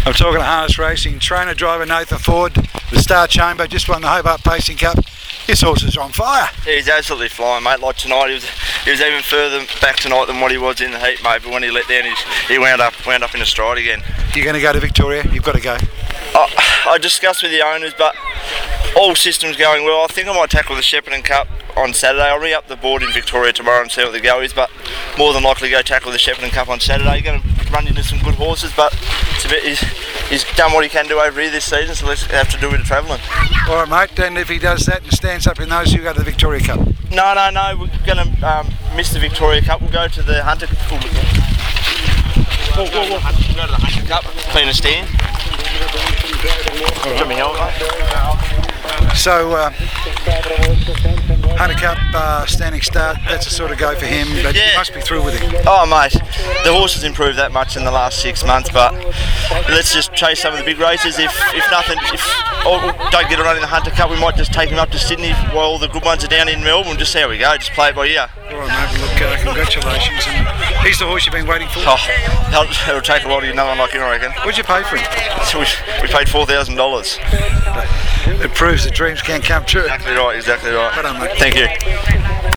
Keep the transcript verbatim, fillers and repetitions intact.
I'm talking to harness racing trainer driver Nathan Ford. The Star Chamber just won the Hobart Pacing Cup. This horse is on fire. Yeah, he's absolutely flying, mate. Like tonight, he was he was even further back tonight than what he was in the heat, mate. But when he let down, he's, he wound up wound up in a stride again. You're going to go to Victoria. You've got to go. I, I discussed with the owners, but all systems going well. I think I might tackle the Shepparton Cup on Saturday. I'll ring up the board in Victoria tomorrow and see what the go is, but more than likely go tackle the Shepparton Cup on Saturday. You're going to run into some good horses, but it's a bit, he's, he's done what he can do over here this season, so let's have to do a bit of travelling. All right, mate. Then if he does that and stands up in those, you go to the Victoria Cup. No, no, no. We're going to um, miss the Victoria Cup. We'll go to the Hunter. We'll, we'll, we'll, we'll, we'll go to the Hunter Cup. Clean a stand. Right. Me help, mate. So, uh, Hunter Cup uh, standing start, that's a sort of go for him, but yeah. You must be through with him. Oh, mate, the horse has improved that much in the last six months, but let's just chase some of the big races. If if nothing, if or don't get a run in the Hunter Cup, we might just take him up to Sydney while all the good ones are down in Melbourne. Just see how we go, just play it by ear. All right, mate, look, uh, congratulations. And he's the horse you've been waiting for. Oh, it'll, it'll take a while to get another one like him, I reckon. What'd you pay for him? So we, we paid four thousand dollars. It proves that dreams can come true. Exactly right, exactly right. Well done, mate. Thank you.